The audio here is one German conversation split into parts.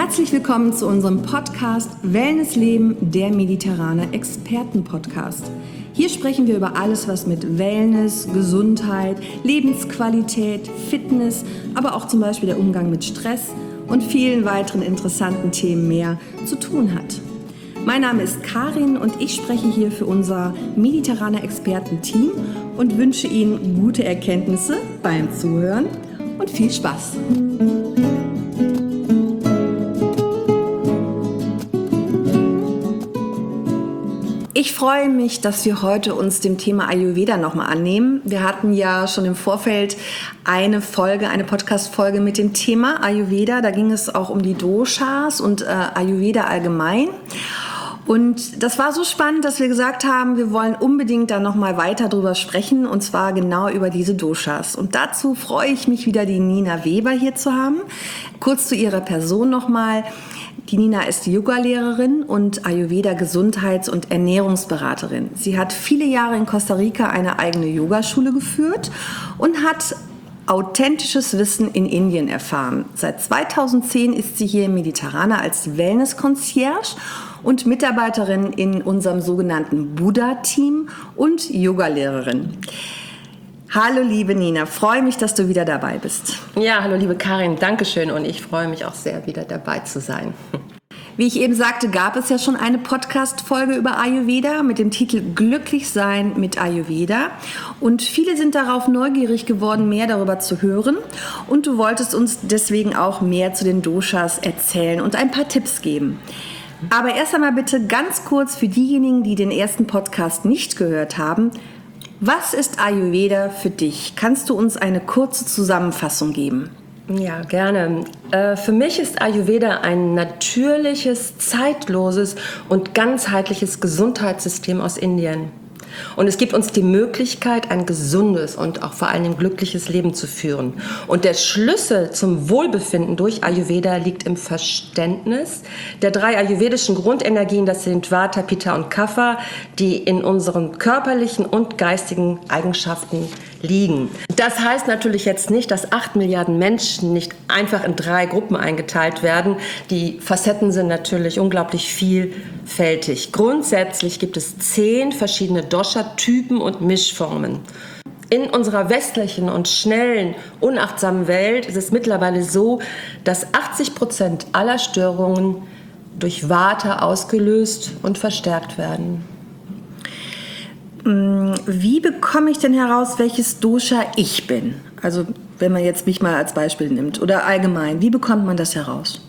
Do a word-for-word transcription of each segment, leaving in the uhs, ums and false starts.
Herzlich willkommen zu unserem Podcast Wellness Leben, der mediterrane Experten-Podcast. Hier sprechen wir über alles, was mit Wellness, Gesundheit, Lebensqualität, Fitness, aber auch zum Beispiel der Umgang mit Stress und vielen weiteren interessanten Themen mehr zu tun hat. Mein Name ist Karin und ich spreche hier für unser mediterrane Experten-Team und wünsche Ihnen gute Erkenntnisse beim Zuhören und viel Spaß. Ich freue mich, dass wir heute uns dem Thema Ayurveda nochmal annehmen. Wir hatten ja schon im Vorfeld eine Folge, eine Podcast-Folge mit dem Thema Ayurveda. Da ging es auch um die Doshas und äh, Ayurveda allgemein. Und das war so spannend, dass wir gesagt haben, wir wollen unbedingt da nochmal weiter drüber sprechen, und zwar genau über diese Doshas. Und dazu freue ich mich wieder, die Nina Weber hier zu haben. Kurz zu ihrer Person nochmal. Die Nina ist Yoga-Lehrerin und Ayurveda-Gesundheits- und Ernährungsberaterin. Sie hat viele Jahre in Costa Rica eine eigene Yogaschule geführt und hat authentisches Wissen in Indien erfahren. Seit zweitausendzehn ist sie hier im Mediterraner als Wellness-Concierge und Mitarbeiterin in unserem sogenannten Buddha-Team und Yogalehrerin. Hallo liebe Nina, freue mich, dass du wieder dabei bist. Ja, hallo liebe Karin, Dankeschön, und ich freue mich auch sehr, wieder dabei zu sein. Wie ich eben sagte, gab es ja schon eine Podcast-Folge über Ayurveda mit dem Titel Glücklich sein mit Ayurveda. Und viele sind darauf neugierig geworden, mehr darüber zu hören. Und du wolltest uns deswegen auch mehr zu den Doshas erzählen und ein paar Tipps geben. Aber erst einmal bitte ganz kurz für diejenigen, die den ersten Podcast nicht gehört haben: Was ist Ayurveda für dich? Kannst du uns eine kurze Zusammenfassung geben? Ja, gerne. Äh, für mich ist Ayurveda ein natürliches, zeitloses und ganzheitliches Gesundheitssystem aus Indien. Und es gibt uns die Möglichkeit, ein gesundes und auch vor allem glückliches Leben zu führen. Und der Schlüssel zum Wohlbefinden durch Ayurveda liegt im Verständnis der drei ayurvedischen Grundenergien, das sind Vata, Pitta und Kapha, die in unseren körperlichen und geistigen Eigenschaften liegen. Das heißt natürlich jetzt nicht, dass acht Milliarden Menschen nicht einfach in drei Gruppen eingeteilt werden. Die Facetten sind natürlich unglaublich vielfältig. Grundsätzlich gibt es zehn verschiedene Dosha-Typen und Mischformen. In unserer westlichen und schnellen, unachtsamen Welt ist es mittlerweile so, dass achtzig Prozent aller Störungen durch Vata ausgelöst und verstärkt werden. Wie bekomme ich denn heraus, welches Dosha ich bin? Also wenn man jetzt mich mal als Beispiel nimmt oder allgemein, wie bekommt man das heraus?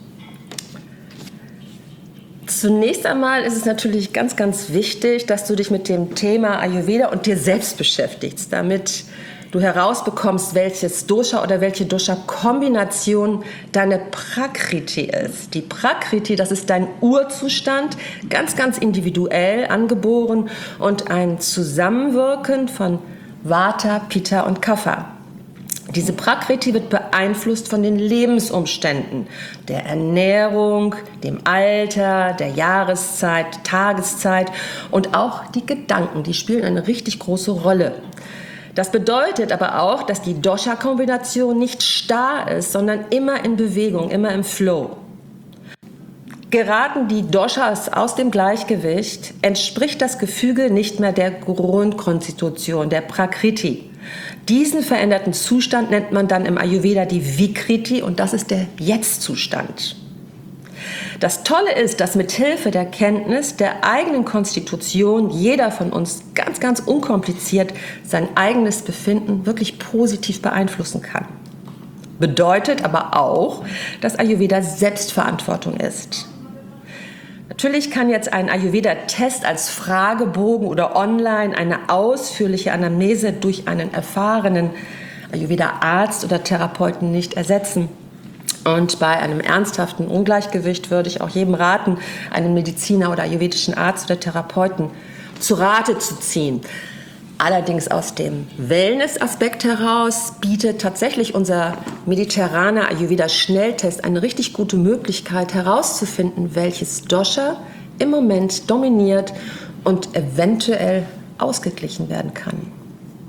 Zunächst einmal ist es natürlich ganz, ganz wichtig, dass du dich mit dem Thema Ayurveda und dir selbst beschäftigst, damit du herausbekommst, welches Dosha oder welche Dosha-Kombination deine Prakriti ist. Die Prakriti, das ist dein Urzustand, ganz, ganz individuell angeboren und ein Zusammenwirken von Vata, Pitta und Kapha. Diese Prakriti wird beeinflusst von den Lebensumständen, der Ernährung, dem Alter, der Jahreszeit, Tageszeit und auch die Gedanken, die spielen eine richtig große Rolle. Das bedeutet aber auch, dass die Dosha-Kombination nicht starr ist, sondern immer in Bewegung, immer im Flow. Geraten die Doshas aus dem Gleichgewicht, entspricht das Gefüge nicht mehr der Grundkonstitution, der Prakriti. Diesen veränderten Zustand nennt man dann im Ayurveda die Vikriti, und das ist der Jetzt-Zustand. Das Tolle ist, dass mit Hilfe der Kenntnis der eigenen Konstitution jeder von uns ganz, ganz unkompliziert sein eigenes Befinden wirklich positiv beeinflussen kann. Bedeutet aber auch, dass Ayurveda Selbstverantwortung ist. Natürlich kann jetzt ein Ayurveda-Test als Fragebogen oder online eine ausführliche Anamnese durch einen erfahrenen Ayurveda-Arzt oder Therapeuten nicht ersetzen. Und bei einem ernsthaften Ungleichgewicht würde ich auch jedem raten, einen Mediziner oder ayurvedischen Arzt oder Therapeuten zu Rate zu ziehen. Allerdings aus dem Wellness-Aspekt heraus bietet tatsächlich unser mediterraner Ayurveda-Schnelltest eine richtig gute Möglichkeit herauszufinden, welches Dosha im Moment dominiert und eventuell ausgeglichen werden kann.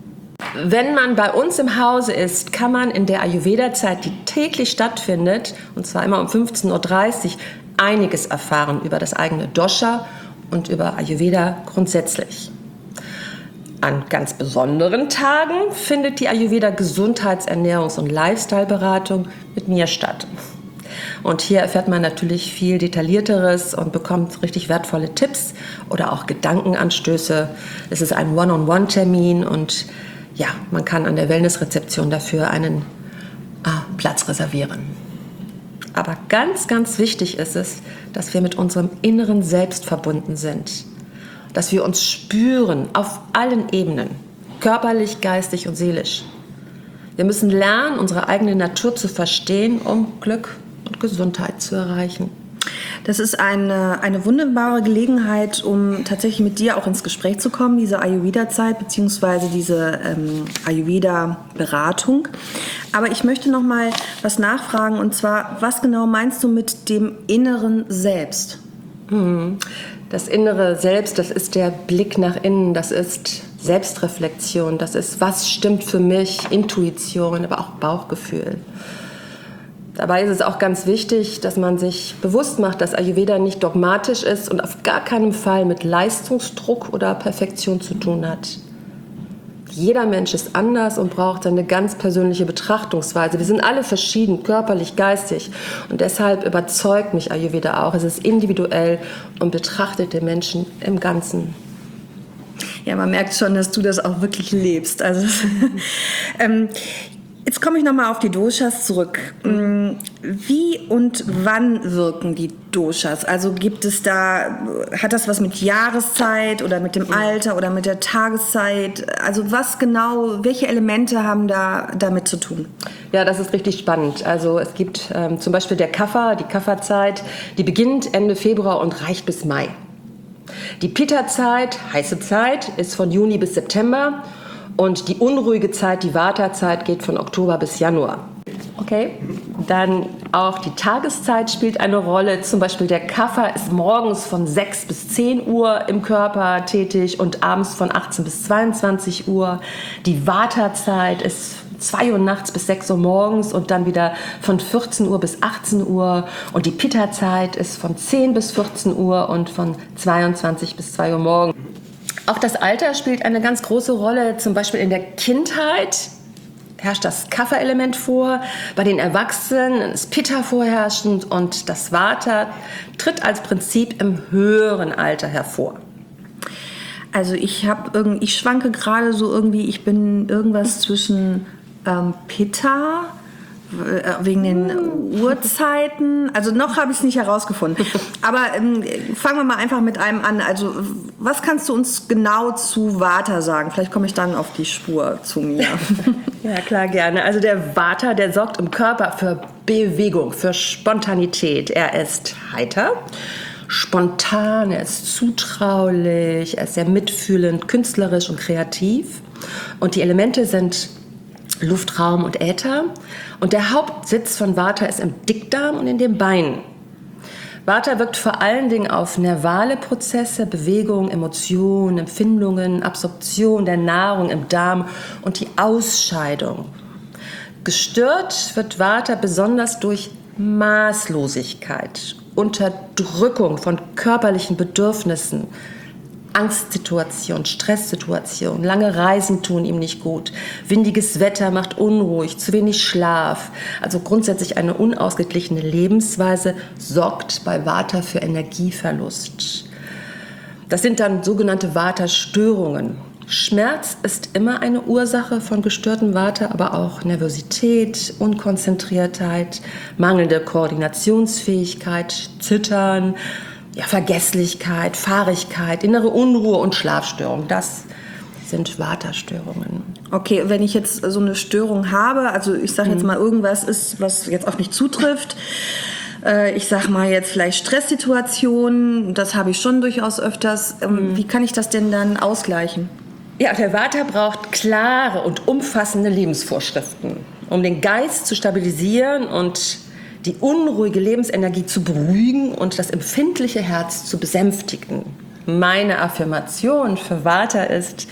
Wenn man bei uns im Hause ist, kann man in der Ayurveda-Zeit, die täglich stattfindet, und zwar immer um fünfzehn Uhr dreißig, einiges erfahren über das eigene Dosha und über Ayurveda grundsätzlich. An ganz besonderen Tagen findet die Ayurveda Gesundheits-, Ernährungs- und Lifestyle-Beratung mit mir statt. Und hier erfährt man natürlich viel Detaillierteres und bekommt richtig wertvolle Tipps oder auch Gedankenanstöße. Es ist ein One-on-One-Termin und ja, man kann an der Wellness-Rezeption dafür einen ah, Platz reservieren. Aber ganz, ganz wichtig ist es, dass wir mit unserem inneren Selbst verbunden sind. Dass wir uns spüren auf allen Ebenen, körperlich, geistig und seelisch. Wir müssen lernen, unsere eigene Natur zu verstehen, um Glück und Gesundheit zu erreichen. Das ist eine, eine wunderbare Gelegenheit, um tatsächlich mit dir auch ins Gespräch zu kommen, diese Ayurveda-Zeit bzw. diese ähm, Ayurveda-Beratung. Aber ich möchte noch mal was nachfragen, und zwar, was genau meinst du mit dem inneren Selbst? Mhm. Das innere Selbst, das ist der Blick nach innen, das ist Selbstreflexion, das ist, was stimmt für mich, Intuition, aber auch Bauchgefühl. Dabei ist es auch ganz wichtig, dass man sich bewusst macht, dass Ayurveda nicht dogmatisch ist und auf gar keinen Fall mit Leistungsdruck oder Perfektion zu tun hat. Jeder Mensch ist anders und braucht seine ganz persönliche Betrachtungsweise. Wir sind alle verschieden, körperlich, geistig. Und deshalb überzeugt mich Ayurveda auch. Es ist individuell und betrachtet den Menschen im Ganzen. Ja, man merkt schon, dass du das auch wirklich lebst. Also, ähm, jetzt komme ich nochmal auf die Doshas zurück. Wie und wann wirken die Doshas? Also gibt es da, hat das was mit Jahreszeit oder mit dem Alter oder mit der Tageszeit? Also was genau, welche Elemente haben da damit zu tun? Ja, das ist richtig spannend. Also es gibt ähm, zum Beispiel der Kapha, die Kapha-Zeit, die beginnt Ende Februar und reicht bis Mai. Die Pitta-Zeit, heiße Zeit, ist von Juni bis September. Und die unruhige Zeit, die Vata-Zeit, geht von Oktober bis Januar. Okay. Dann auch die Tageszeit spielt eine Rolle. Zum Beispiel der Kapha ist morgens von sechs bis zehn Uhr im Körper tätig und abends von achtzehn bis zweiundzwanzig Uhr. Die Vata-Zeit ist zwei Uhr nachts bis sechs Uhr morgens und dann wieder von vierzehn Uhr bis achtzehn Uhr. Und die Pitta-Zeit ist von zehn bis vierzehn Uhr und von zweiundzwanzig bis zwei Uhr morgens. Auch das Alter spielt eine ganz große Rolle. Zum Beispiel in der Kindheit herrscht das Kapha-Element vor. Bei den Erwachsenen ist Pitta vorherrschend und das Vata tritt als Prinzip im höheren Alter hervor. Also ich habe irgendwie, ich schwanke gerade so irgendwie, ich bin irgendwas zwischen ähm, Pitta, wegen den Uhrzeiten. Also noch habe ich es nicht herausgefunden. Aber ähm, fangen wir mal einfach mit einem an. Also was kannst du uns genau zu Vata sagen? Vielleicht komme ich dann auf die Spur zu mir. Ja, klar, gerne. Also der Vata, der sorgt im Körper für Bewegung, für Spontanität. Er ist heiter, spontan, er ist zutraulich, er ist sehr mitfühlend, künstlerisch und kreativ. Und die Elemente sind Luft, Raum und Äther. Und der Hauptsitz von Vata ist im Dickdarm und in den Beinen. Vata wirkt vor allen Dingen auf nervale Prozesse, Bewegung, Emotionen, Empfindungen, Absorption der Nahrung im Darm und die Ausscheidung. Gestört wird Vata besonders durch Maßlosigkeit, Unterdrückung von körperlichen Bedürfnissen, Angstsituation, Stresssituation, lange Reisen tun ihm nicht gut, windiges Wetter macht unruhig, zu wenig Schlaf. Also grundsätzlich eine unausgeglichene Lebensweise sorgt bei Vata für Energieverlust. Das sind dann sogenannte Vata-Störungen. Schmerz ist immer eine Ursache von gestörtem Vata, aber auch Nervosität, Unkonzentriertheit, mangelnde Koordinationsfähigkeit, Zittern, ja, Vergesslichkeit, Fahrigkeit, innere Unruhe und Schlafstörung. Das sind Vata-Störungen. Okay, wenn ich jetzt so eine Störung habe, also ich sage jetzt mal, irgendwas ist, was jetzt auf mich zutrifft, äh, ich sage mal jetzt vielleicht Stresssituationen, das habe ich schon durchaus öfters. Ähm, mhm. Wie kann ich das denn dann ausgleichen? Ja, der Vata braucht klare und umfassende Lebensvorschriften, um den Geist zu stabilisieren und die unruhige Lebensenergie zu beruhigen und das empfindliche Herz zu besänftigen. Meine Affirmation für Vata ist: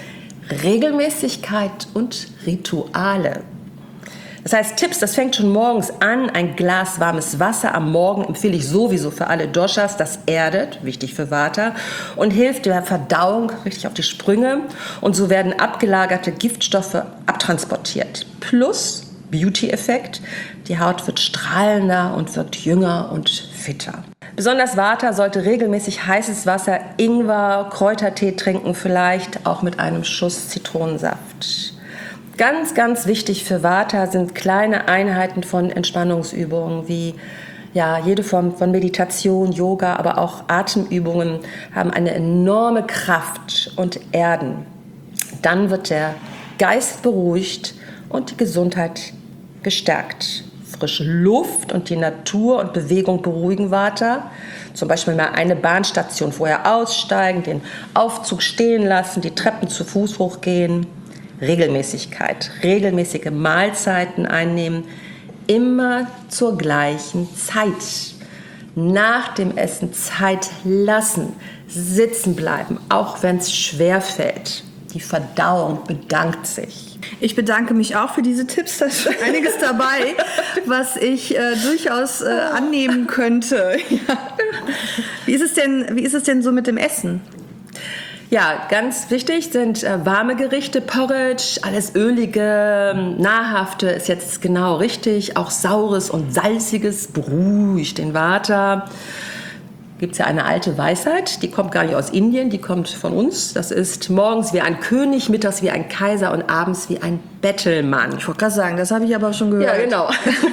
Regelmäßigkeit und Rituale. Das heißt, Tipps, das fängt schon morgens an. Ein Glas warmes Wasser am Morgen empfehle ich sowieso für alle Doshas. Das erdet, wichtig für Vata, und hilft der Verdauung richtig auf die Sprünge. Und so werden abgelagerte Giftstoffe abtransportiert. Plus Beauty-Effekt, die Haut wird strahlender und wirkt jünger und fitter. Besonders Vata sollte regelmäßig heißes Wasser, Ingwer, Kräutertee trinken, vielleicht auch mit einem Schuss Zitronensaft. Ganz, ganz wichtig für Vata sind kleine Einheiten von Entspannungsübungen wie ja, jede Form von Meditation, Yoga, aber auch Atemübungen haben eine enorme Kraft und erden. Dann wird der Geist beruhigt und die Gesundheit gestärkt. Frische Luft und die Natur und Bewegung beruhigen Vata. Zum Beispiel mal eine Bahnstation vorher aussteigen, den Aufzug stehen lassen, die Treppen zu Fuß hochgehen. Regelmäßigkeit, regelmäßige Mahlzeiten einnehmen, immer zur gleichen Zeit. Nach dem Essen Zeit lassen, sitzen bleiben, auch wenn es schwer fällt. Die Verdauung bedankt sich. Ich bedanke mich auch für diese Tipps. Da ist einiges dabei, was ich äh, durchaus äh, annehmen könnte. Ja. Wie ist es denn, wie ist es denn so mit dem Essen? Ja, ganz wichtig sind äh, warme Gerichte, Porridge, alles Ölige, Nahrhafte ist jetzt genau richtig. Auch Saures und Salziges beruhigt den Vata. Gibt es ja eine alte Weisheit, die kommt gar nicht aus Indien, die kommt von uns. Das ist morgens wie ein König, mittags wie ein Kaiser und abends wie ein Bettelmann. Ich wollte gerade sagen, das habe ich aber schon gehört. Ja, genau.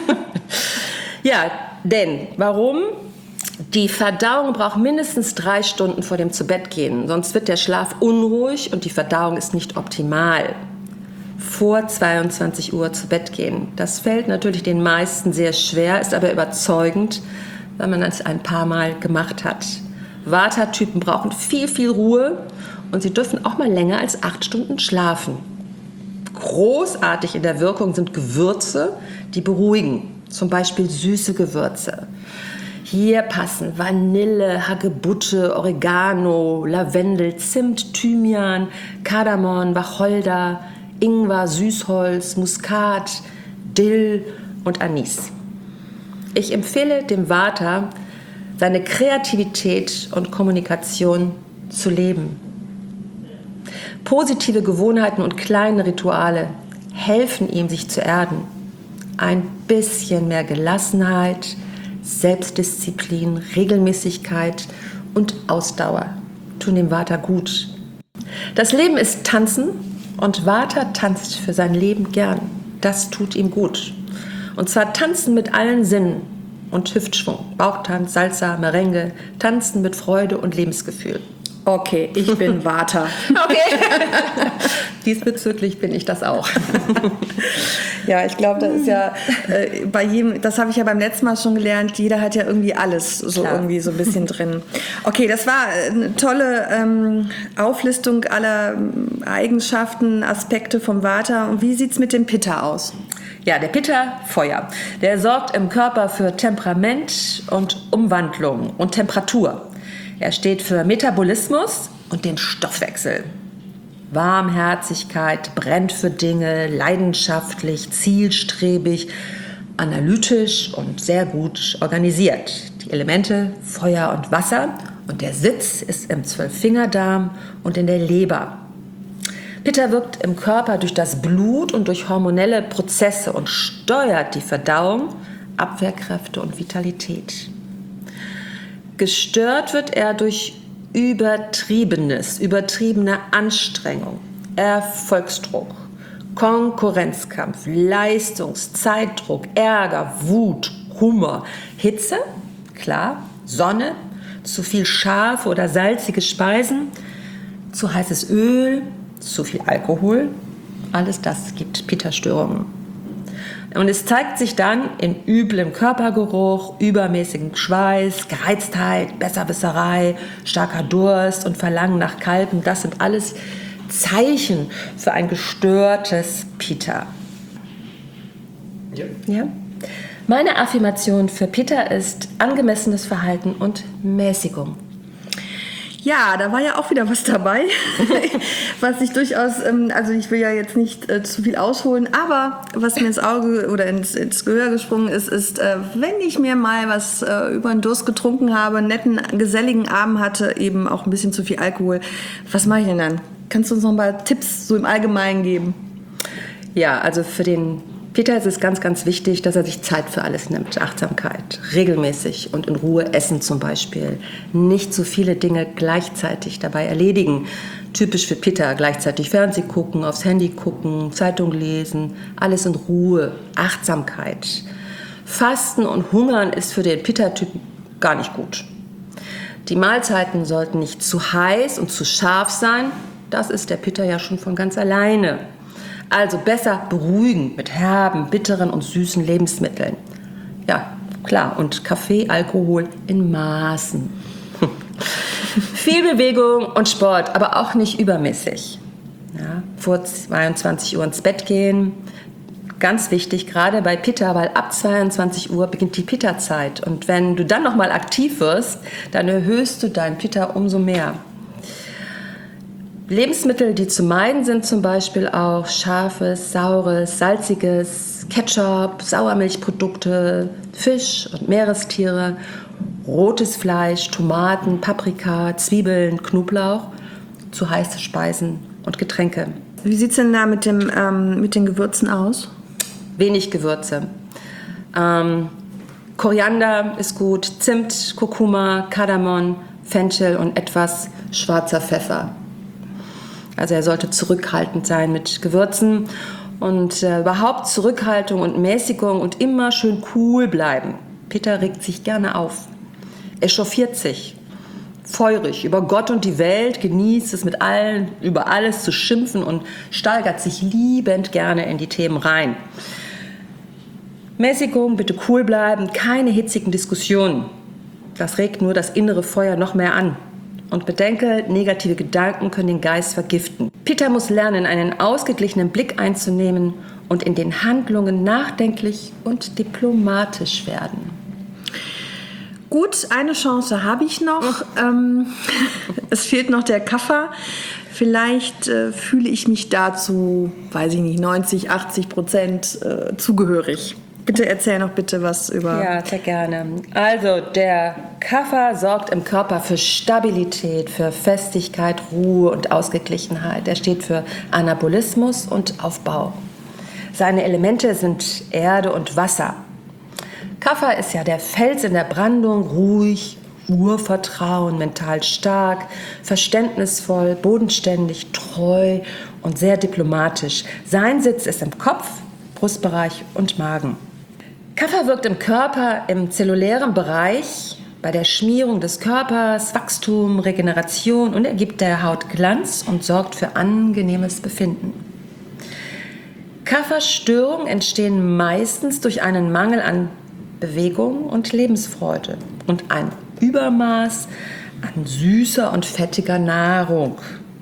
Ja, denn warum? Die Verdauung braucht mindestens drei Stunden vor dem Zubettgehen, sonst wird der Schlaf unruhig und die Verdauung ist nicht optimal. Vor zweiundzwanzig Uhr zu Bett gehen. Das fällt natürlich den meisten sehr schwer, ist aber überzeugend, weil man das ein paar Mal gemacht hat. Vata-Typen brauchen viel, viel Ruhe und sie dürfen auch mal länger als acht Stunden schlafen. Großartig in der Wirkung sind Gewürze, die beruhigen, zum Beispiel süße Gewürze. Hier passen Vanille, Hagebutte, Oregano, Lavendel, Zimt, Thymian, Kardamom, Wacholder, Ingwer, Süßholz, Muskat, Dill und Anis. Ich empfehle dem Vata, seine Kreativität und Kommunikation zu leben. Positive Gewohnheiten und kleine Rituale helfen ihm, sich zu erden. Ein bisschen mehr Gelassenheit, Selbstdisziplin, Regelmäßigkeit und Ausdauer tun dem Vata gut. Das Leben ist Tanzen und Vata tanzt für sein Leben gern. Das tut ihm gut. Und zwar tanzen mit allen Sinnen und Hüftschwung, Bauchtanz, Salsa, Merengue, tanzen mit Freude und Lebensgefühl. Okay, ich bin Vata. Okay. Diesbezüglich bin ich das auch. Ja, ich glaube, das ist ja äh, bei jedem, das habe ich ja beim letzten Mal schon gelernt, jeder hat ja irgendwie alles so Klar. irgendwie so ein bisschen drin. Okay, das war eine tolle ähm, Auflistung aller ähm, Eigenschaften, Aspekte vom Vata. Und wie sieht's mit dem Pitta aus? Ja, der Pitta, Feuer. Der sorgt im Körper für Temperament und Umwandlung und Temperatur. Er steht für Metabolismus und den Stoffwechsel. Warmherzigkeit, brennt für Dinge, leidenschaftlich, zielstrebig, analytisch und sehr gut organisiert. Die Elemente Feuer und Wasser und der Sitz ist im Zwölffingerdarm und in der Leber. Pitta wirkt im Körper durch das Blut und durch hormonelle Prozesse und steuert die Verdauung, Abwehrkräfte und Vitalität. Gestört wird er durch Übertriebenes, übertriebene Anstrengung, Erfolgsdruck, Konkurrenzkampf, Leistungs-, Zeitdruck, Ärger, Wut, Hunger, Hitze, klar, Sonne, zu viel scharfe oder salzige Speisen, zu heißes Öl, zu viel Alkohol, alles das gibt Pitta-Störungen. Und es zeigt sich dann in üblem Körpergeruch, übermäßigem Schweiß, Gereiztheit, Besserwisserei, starker Durst und Verlangen nach Kalben. Das sind alles Zeichen für ein gestörtes Pitta. Ja. Ja? Meine Affirmation für Pitta ist angemessenes Verhalten und Mäßigung. Ja, da war ja auch wieder was dabei, was ich durchaus, ähm, also ich will ja jetzt nicht äh, zu viel ausholen, aber was mir ins Auge oder ins, ins Gehör gesprungen ist, ist, äh, wenn ich mir mal was äh, über den Durst getrunken habe, einen netten, geselligen Abend hatte, eben auch ein bisschen zu viel Alkohol, was mache ich denn dann? Kannst du uns noch mal Tipps so im Allgemeinen geben? Ja, also für den Peter ist es ganz, ganz wichtig, dass er sich Zeit für alles nimmt. Achtsamkeit, regelmäßig und in Ruhe essen zum Beispiel. Nicht so viele Dinge gleichzeitig dabei erledigen. Typisch für Peter, gleichzeitig Fernsehen gucken, aufs Handy gucken, Zeitung lesen. Alles in Ruhe, Achtsamkeit. Fasten und Hungern ist für den Peter-Typen gar nicht gut. Die Mahlzeiten sollten nicht zu heiß und zu scharf sein. Das ist der Peter ja schon von ganz alleine. Also besser beruhigen mit herben, bitteren und süßen Lebensmitteln. Ja, klar. Und Kaffee, Alkohol in Maßen. Viel Bewegung und Sport, aber auch nicht übermäßig. Ja, vor zweiundzwanzig Uhr ins Bett gehen. Ganz wichtig, gerade bei Pitta, weil ab zweiundzwanzig Uhr beginnt die Pitta-Zeit. Und wenn du dann nochmal aktiv wirst, dann erhöhst du dein Pitta umso mehr. Lebensmittel, die zu meiden sind, zum Beispiel auch scharfes, saures, salziges, Ketchup, Sauermilchprodukte, Fisch und Meerestiere, rotes Fleisch, Tomaten, Paprika, Zwiebeln, Knoblauch, zu heiße Speisen und Getränke. Wie sieht es denn da mit, dem, ähm, mit den Gewürzen aus? Wenig Gewürze. Ähm, Koriander ist gut, Zimt, Kurkuma, Kardamom, Fenchel und etwas schwarzer Pfeffer. Also er sollte zurückhaltend sein mit Gewürzen und äh, überhaupt Zurückhaltung und Mäßigung und immer schön cool bleiben. Peter regt sich gerne auf, echauffiert sich, feurig über Gott und die Welt, genießt es mit allen, über alles zu schimpfen und steigert sich liebend gerne in die Themen rein. Mäßigung, bitte cool bleiben, keine hitzigen Diskussionen. Das regt nur das innere Feuer noch mehr an. Und bedenke, negative Gedanken können den Geist vergiften. Peter muss lernen, einen ausgeglichenen Blick einzunehmen und in den Handlungen nachdenklich und diplomatisch werden. Gut, eine Chance habe ich noch. ähm, es fehlt noch der Kaffer. Vielleicht äh, fühle ich mich dazu, weiß ich nicht, neunzig, achtzig Prozent äh, zugehörig. Bitte erzähl noch bitte was über... Ja, sehr gerne. Also der Kaffer sorgt im Körper für Stabilität, für Festigkeit, Ruhe und Ausgeglichenheit. Er steht für Anabolismus und Aufbau. Seine Elemente sind Erde und Wasser. Kaffer ist ja der Fels in der Brandung, ruhig, Urvertrauen, mental stark, verständnisvoll, bodenständig, treu und sehr diplomatisch. Sein Sitz ist im Kopf, Brustbereich und Magen. Kaffer wirkt im Körper im zellulären Bereich, bei der Schmierung des Körpers, Wachstum, Regeneration und er gibt der Haut Glanz und sorgt für angenehmes Befinden. Kafferstörungen entstehen meistens durch einen Mangel an Bewegung und Lebensfreude und ein Übermaß an süßer und fettiger Nahrung.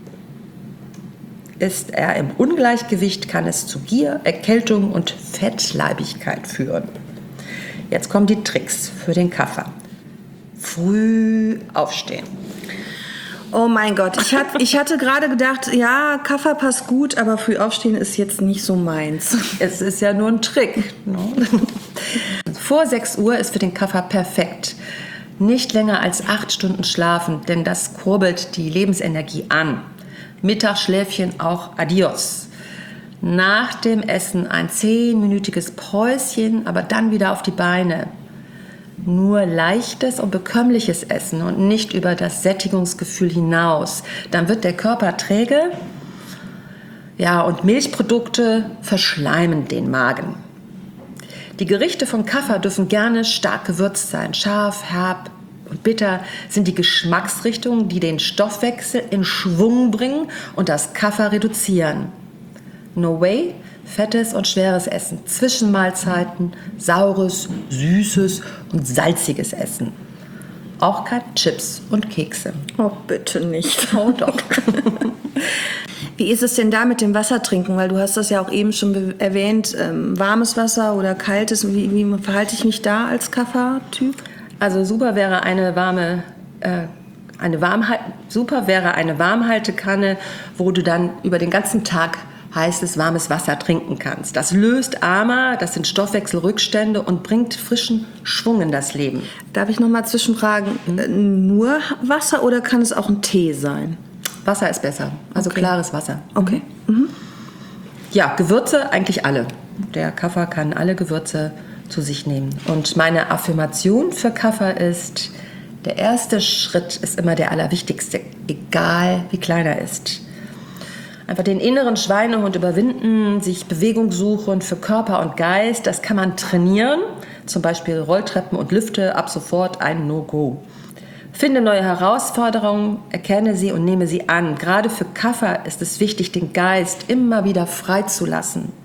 Ist er im Ungleichgewicht, kann es zu Gier, Erkältung und Fettleibigkeit führen. Jetzt kommen die Tricks für den Kaffer. Früh aufstehen. Oh mein Gott, ich, hat, ich hatte gerade gedacht, ja, Kaffer passt gut, aber früh aufstehen ist jetzt nicht so meins. Es ist ja nur ein Trick. Ne? Vor sechs Uhr ist für den Kaffer perfekt. Nicht länger als acht Stunden schlafen, denn das kurbelt die Lebensenergie an. Mittagsschläfchen auch adios. Nach dem Essen ein zehnminütiges Päuschen, aber dann wieder auf die Beine. Nur leichtes und bekömmliches Essen und nicht über das Sättigungsgefühl hinaus. Dann wird der Körper träge. Ja, und Milchprodukte verschleimen den Magen. Die Gerichte von Kaffer dürfen gerne stark gewürzt sein. Scharf, herb und bitter sind die Geschmacksrichtungen, die den Stoffwechsel in Schwung bringen und das Kaffer reduzieren. No way, fettes und schweres Essen, Zwischenmahlzeiten, saures, süßes und salziges Essen. Auch keine Chips und Kekse. Oh, bitte nicht. Oh doch. Wie ist es denn da mit dem Wassertrinken? Weil du hast das ja auch eben schon be- erwähnt, ähm, warmes Wasser oder kaltes. Wie, wie verhalte ich mich da als Kaffer-Typ? Also super wäre eine warme, äh, Eine Warmhalt, super wäre eine Warmhaltekanne, wo du dann über den ganzen Tag heißes, warmes Wasser trinken kannst. Das löst Ama, das sind Stoffwechselrückstände und bringt frischen Schwung in das Leben. Darf ich noch mal zwischenfragen, mhm. nur Wasser oder kann es auch ein Tee sein? Wasser ist besser, also okay. klares Wasser. Okay. Mhm. Ja, Gewürze eigentlich alle. Der Kaffer kann alle Gewürze zu sich nehmen. Und meine Affirmation für Kaffer ist, der erste Schritt ist immer der allerwichtigste, egal wie klein er ist. Einfach den inneren Schweinehund überwinden, sich Bewegung suchen für Körper und Geist, das kann man trainieren. Zum Beispiel Rolltreppen und Lüfte, ab sofort ein No-Go. Finde neue Herausforderungen, erkenne sie und nehme sie an. Gerade für Kaffer ist es wichtig, den Geist immer wieder freizulassen.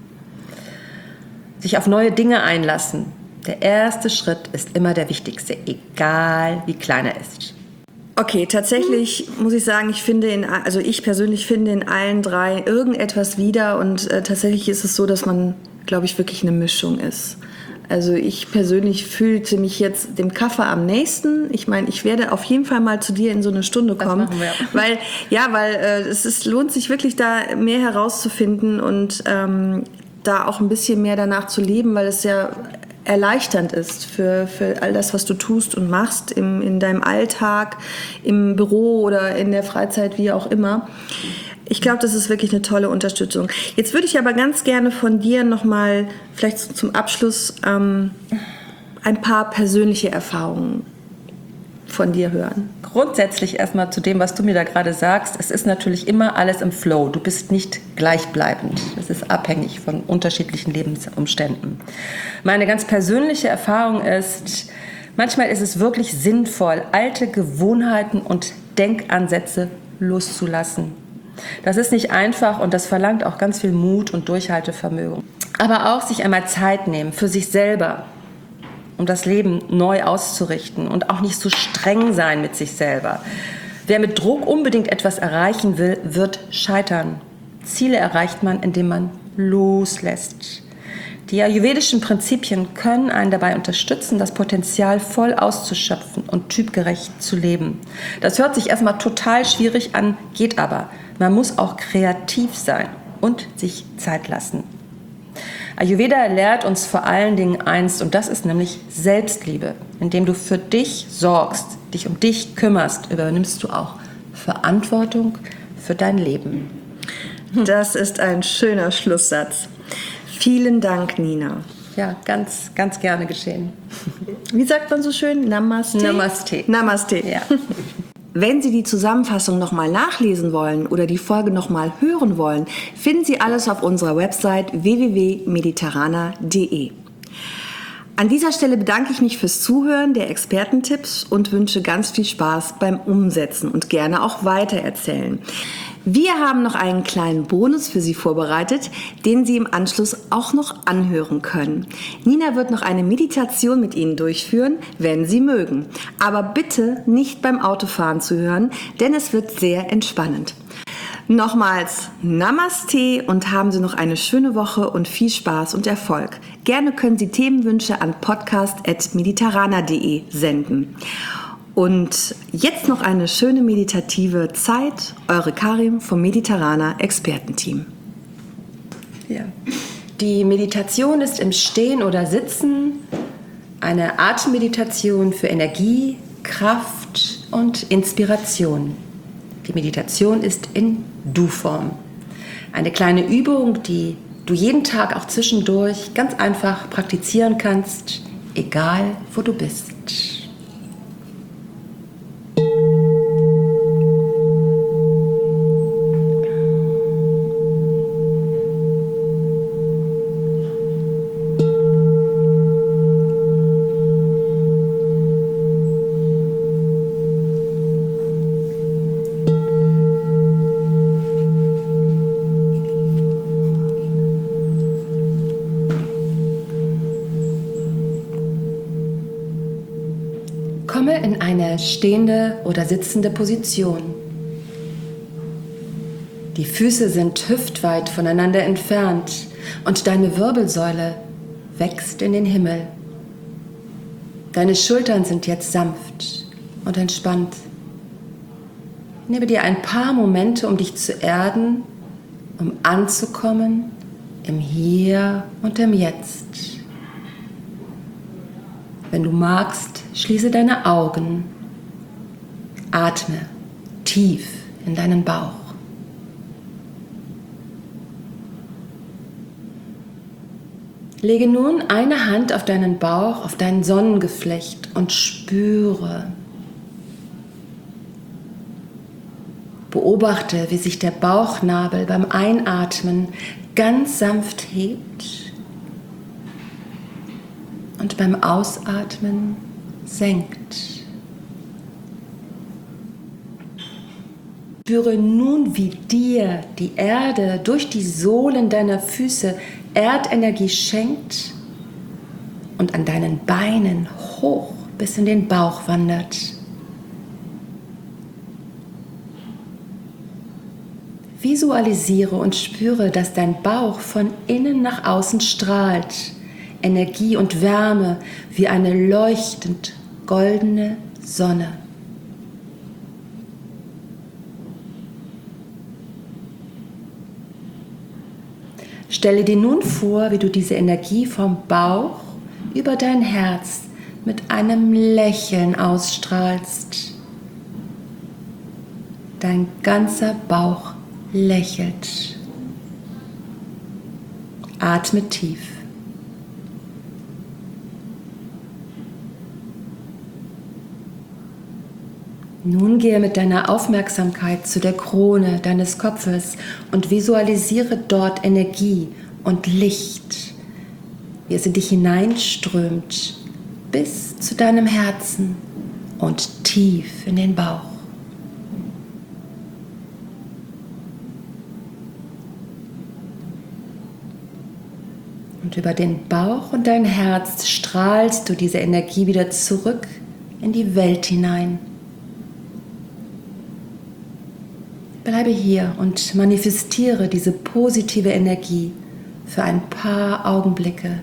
Sich auf neue Dinge einlassen. Der erste Schritt ist immer der wichtigste, egal wie klein er ist. Okay, tatsächlich muss ich sagen, ich finde, in, also ich persönlich finde in allen drei irgendetwas wieder und äh, tatsächlich ist es so, dass man, glaube ich, wirklich eine Mischung ist. Also ich persönlich fühlte mich jetzt dem Kaffer am nächsten. Ich meine, ich werde auf jeden Fall mal zu dir in so eine Stunde kommen, das machen wir. weil ja, weil äh, es ist, lohnt sich wirklich da mehr herauszufinden und ähm, da auch ein bisschen mehr danach zu leben, weil es ja erleichternd ist für, für all das, was du tust und machst im, in deinem Alltag, im Büro oder in der Freizeit, wie auch immer. Ich glaube, das ist wirklich eine tolle Unterstützung. Jetzt würde ich aber ganz gerne von dir nochmal, vielleicht zum Abschluss, ähm, ein paar persönliche Erfahrungen von dir hören. Grundsätzlich erstmal zu dem, was du mir da gerade sagst. Es ist natürlich immer alles im Flow. Du bist nicht gleichbleibend. Es ist abhängig von unterschiedlichen Lebensumständen. Meine ganz persönliche Erfahrung ist, manchmal ist es wirklich sinnvoll, alte Gewohnheiten und Denkansätze loszulassen. Das ist nicht einfach und das verlangt auch ganz viel Mut und Durchhaltevermögen. Aber auch sich einmal Zeit nehmen für sich selber, um das Leben neu auszurichten und auch nicht so streng sein mit sich selber. Wer mit Druck unbedingt etwas erreichen will, wird scheitern. Ziele erreicht man, indem man loslässt. Die ayurvedischen Prinzipien können einen dabei unterstützen, das Potenzial voll auszuschöpfen und typgerecht zu leben. Das hört sich erstmal total schwierig an, geht aber. Man muss auch kreativ sein und sich Zeit lassen. Ayurveda lehrt uns vor allen Dingen eins, und das ist nämlich Selbstliebe. Indem du für dich sorgst, dich um dich kümmerst, übernimmst du auch Verantwortung für dein Leben. Das ist ein schöner Schlusssatz. Vielen Dank, Nina. Ja, ganz, ganz gerne geschehen. Wie sagt man so schön? Namaste? Namaste. Namaste. Ja. Wenn Sie die Zusammenfassung nochmal nachlesen wollen oder die Folge nochmal hören wollen, finden Sie alles auf unserer Website w w w punkt mediterrana punkt d e. An dieser Stelle bedanke ich mich fürs Zuhören der Expertentipps und wünsche ganz viel Spaß beim Umsetzen und gerne auch weitererzählen. Wir haben noch einen kleinen Bonus für Sie vorbereitet, den Sie im Anschluss auch noch anhören können. Nina wird noch eine Meditation mit Ihnen durchführen, wenn Sie mögen. Aber bitte nicht beim Autofahren zu hören, denn es wird sehr entspannend. Nochmals Namaste und haben Sie noch eine schöne Woche und viel Spaß und Erfolg. Gerne können Sie Themenwünsche an podcast at mediterana punkt d e senden. Und jetzt noch eine schöne meditative Zeit. Eure Karim vom Mediterana Expertenteam. Ja. Die Meditation ist im Stehen oder Sitzen eine Atemmeditation für Energie, Kraft und Inspiration. Die Meditation ist in Du-Form. Eine kleine Übung, die du jeden Tag auch zwischendurch ganz einfach praktizieren kannst, egal wo du bist. Komme in eine stehende oder sitzende Position. Die Füße sind hüftweit voneinander entfernt und deine Wirbelsäule wächst in den Himmel. Deine Schultern sind jetzt sanft und entspannt. Nehme dir ein paar Momente, um dich zu erden, um anzukommen im Hier und im Jetzt. Wenn du magst, schließe deine Augen, atme tief in deinen Bauch. Lege nun eine Hand auf deinen Bauch, auf dein Sonnengeflecht und spüre. Beobachte, wie sich der Bauchnabel beim Einatmen ganz sanft hebt und beim Ausatmen senkt. Spüre nun, wie dir die Erde durch die Sohlen deiner Füße Erdenergie schenkt und an deinen Beinen hoch bis in den Bauch wandert. Visualisiere und spüre, dass dein Bauch von innen nach außen strahlt, Energie und Wärme wie eine leuchtend goldene Sonne. Stelle dir nun vor, wie du diese Energie vom Bauch über dein Herz mit einem Lächeln ausstrahlst. Dein ganzer Bauch lächelt. Atme tief. Nun gehe mit deiner Aufmerksamkeit zu der Krone deines Kopfes und visualisiere dort Energie und Licht, wie es in dich hineinströmt bis zu deinem Herzen und tief in den Bauch. Und über den Bauch und dein Herz strahlst du diese Energie wieder zurück in die Welt hinein. Bleibe hier und manifestiere diese positive Energie für ein paar Augenblicke.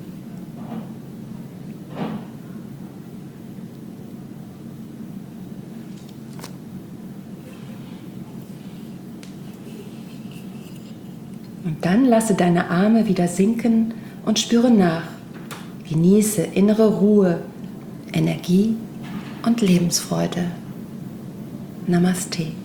Und dann lasse deine Arme wieder sinken und spüre nach. Genieße innere Ruhe, Energie und Lebensfreude. Namaste.